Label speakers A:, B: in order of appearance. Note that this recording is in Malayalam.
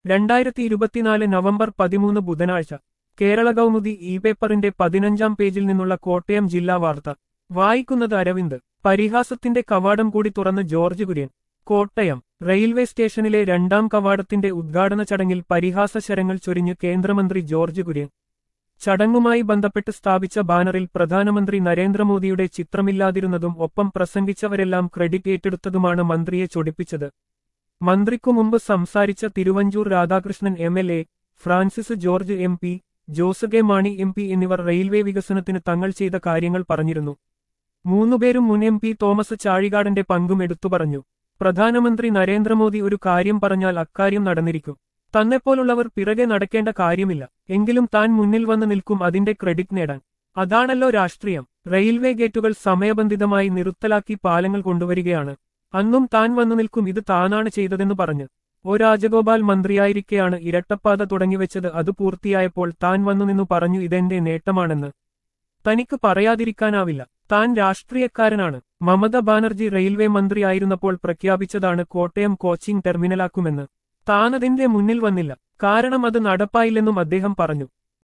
A: 2024 നവംബർ 13 ബുധനാഴ്ച കേരള കൗമുദി ഇ പേപ്പറിന്റെ 15-ാം പേജിൽ നിന്നുള്ള കോട്ടയം ജില്ലാ വാർത്ത വായിക്കുന്നത് അരവിന്ദ്. പരിഹാസത്തിന്റെ കവാടം കൂടി തുറന്ന് ജോർജ് കുര്യൻ. കോട്ടയം റെയിൽവേ സ്റ്റേഷനിലെ 2-ാം കവാടത്തിന്റെ ഉദ്ഘാടന ചടങ്ങിൽ പരിഹാസശരങ്ങൾ ചൊരിഞ്ഞ് കേന്ദ്രമന്ത്രി ജോർജ് കുര്യൻ. ചടങ്ങുമായി ബന്ധപ്പെട്ട് സ്ഥാപിച്ച ബാനറിൽ പ്രധാനമന്ത്രി നരേന്ദ്രമോദിയുടെ ചിത്രമില്ലാതിരുന്നതും ഒപ്പം പ്രസംഗിച്ചവരെല്ലാം ക്രെഡിറ്റ് ഏറ്റെടുത്തതുമാണ് മന്ത്രിയെ ചൊടിപ്പിച്ചത്. മന്ത്രിക്കു മുമ്പ് സംസാരിച്ച Thiruvanchoor Radhakrishnan MLA, Francis George MP, Jose K Mani MP എന്നിവർ റെയിൽവേ വികസനത്തിന് തങ്ങൾ ചെയ്ത കാര്യങ്ങൾ പറഞ്ഞിരുന്നു. 3 പേരും മുൻ എം.പി തോമസ് ചാഴികാടന്റെ പങ്കും എടുത്തുപറഞ്ഞു. പ്രധാനമന്ത്രി നരേന്ദ്രമോദി ഒരു കാര്യം പറഞ്ഞാൽ അക്കാര്യം നടന്നിരിക്കും. തന്നെപ്പോലുള്ളവർ പിറകെ നടക്കേണ്ട കാര്യമില്ല. എങ്കിലും താൻ മുന്നിൽ വന്ന് നിൽക്കും അതിന്റെ ക്രെഡിറ്റ് നേടാൻ. അതാണല്ലോ രാഷ്ട്രീയം. റെയിൽവേ ഗേറ്റുകൾ സമയബന്ധിതമായി നിർത്തലാക്കി പാലങ്ങൾ കൊണ്ടുവരികയാണ്. അന്നും താൻ വന്നു നിൽക്കും, ഇത് താനാണ് ചെയ്തതെന്ന് പറഞ്ഞ്. ഒ രാജഗോപാൽ മന്ത്രിയായിരിക്കെയാണ് ഇരട്ടപ്പാത തുടങ്ങിവെച്ചത്. അത് പൂർത്തിയായപ്പോൾ താൻ വന്നുനിന്നു പറഞ്ഞു ഇതെന്റെ നേട്ടമാണെന്ന്. തനിക്ക് പറയാതിരിക്കാനാവില്ല. താൻ രാഷ്ട്രീയക്കാരനാണ്. മമത ബാനർജി റെയിൽവേ മന്ത്രിയായിരുന്നപ്പോൾ പ്രഖ്യാപിച്ചതാണ് കോട്ടയം കോച്ചിംഗ് ടെർമിനലാക്കുമെന്ന്. താനതിന്റെ മുന്നിൽ വന്നില്ല. കാരണം അത് നടപ്പായില്ലെന്നും അദ്ദേഹം പറഞ്ഞു.